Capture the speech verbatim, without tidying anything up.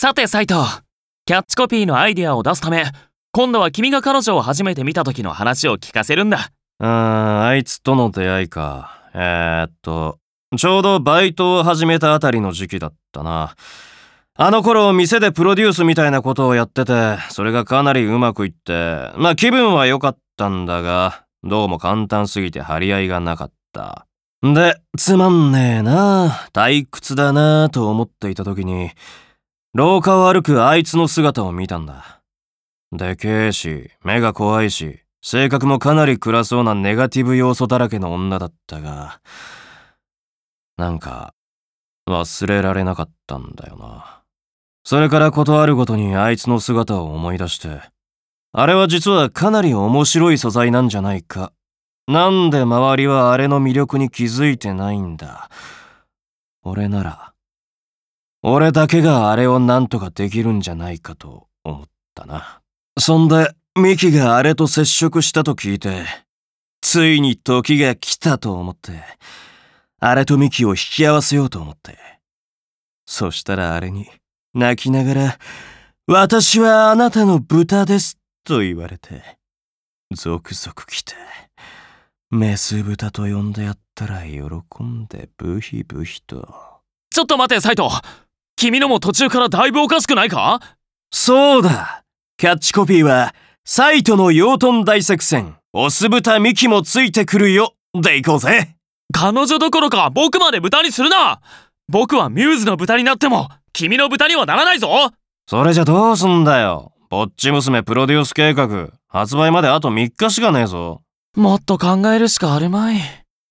さてサイト、キャッチコピーのアイディアを出すため、今度は君が彼女を初めて見た時の話を聞かせるんだ。 うーん、あいつとの出会いか。えー、っと、ちょうどバイトを始めたあたりの時期だったな。あの頃店でプロデュースみたいなことをやってて、それがかなりうまくいって、まあ気分は良かったんだが、どうも簡単すぎて張り合いがなかった。で、つまんねえな、退屈だなと思っていた時に、廊下を歩くあいつの姿を見たんだ。でけえし、目が怖いし、性格もかなり暗そうなネガティブ要素だらけの女だったが、なんか忘れられなかったんだよな。それからことあるごとにあいつの姿を思い出して、あれは実はかなり面白い素材なんじゃないか。なんで周りはあれの魅力に気づいてないんだ。俺なら、俺だけがあれをなんとかできるんじゃないかと思ったな。そんで、ミキがあれと接触したと聞いて、ついに時が来たと思って、あれとミキを引き合わせようと思って。そしたらあれに、泣きながら、私はあなたの豚ですと言われて、ゾクゾク来て、メス豚と呼んでやったら喜んでブヒブヒと。 ちょっと待てサイト、君のも途中からだいぶおかしくないか？ そうだ、キャッチコピーは、サイトの養豚大作戦、オス豚ミキもついてくるよでいこうぜ。 彼女どころか僕まで豚にするな。僕はミューズの豚になっても君の豚にはならないぞ。 それじゃどうすんだよ。ぼっち娘プロデュース計画発売まであとみっかしかねえぞ。 もっと考えるしかあるまい。